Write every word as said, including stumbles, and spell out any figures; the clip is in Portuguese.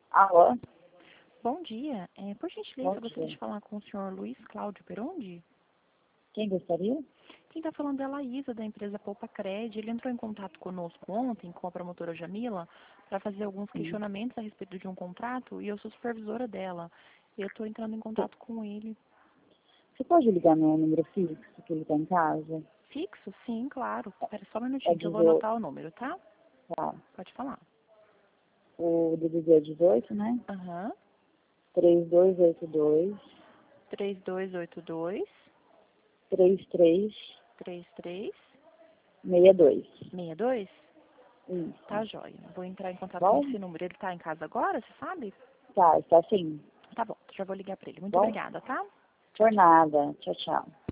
Alô? Bom dia. É, por gentileza, Bom eu gostaria dia. de falar com o senhor Luiz Cláudio Perondi. Quem gostaria? Quem está falando é a Laísa, da empresa Poupa Cred. Ele entrou em contato conosco ontem, com a promotora Jamila, para fazer alguns Sim. questionamentos a respeito de um contrato, e eu sou supervisora dela. Eu estou entrando em contato com ele. Você pode ligar meu número fixo, que ele está em casa? Fixo? Sim, claro. Espera só um É minutinho que eu vou dezoito, anotar o número, tá? tá. Pode falar. O D D D é dezoito, né? Aham. três dois oito dois, três dois oito dois, três três três três seis dois. seis dois. Tá, Isso. joia. Vou entrar em contato com Bom? esse número. Ele está em casa agora, você sabe? Tá, está sim. Tá bom, já vou ligar para ele. Muito Bom? obrigada, tá? Tchau, Por tchau. nada. Tchau, tchau.